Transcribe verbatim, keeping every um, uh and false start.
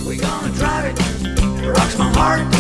We gonna drive it, it rocks my heart.